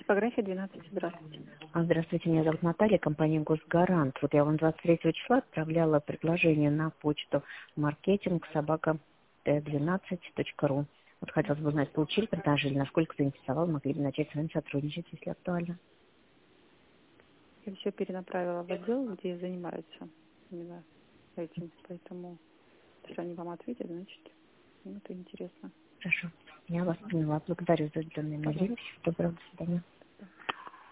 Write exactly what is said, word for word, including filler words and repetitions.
типография двенадцать. Здравствуйте. А, Здравствуйте, меня зовут Наталья, компания «Госгарант». Вот я вам двадцать третьего числа отправляла предложение на почту маркетинг собака т двенадцать точка ру. Вот хотелось бы узнать, получили предложение, насколько заинтересовал, могли бы начать с вами сотрудничать, если актуально. Я все перенаправила в отдел, где занимаются именно этим. Поэтому, если они вам ответят, значит, им это интересно. Хорошо, я вас поняла. Благодарю за уделенное мне время. Пожалуйста. Всего доброго, до свидания.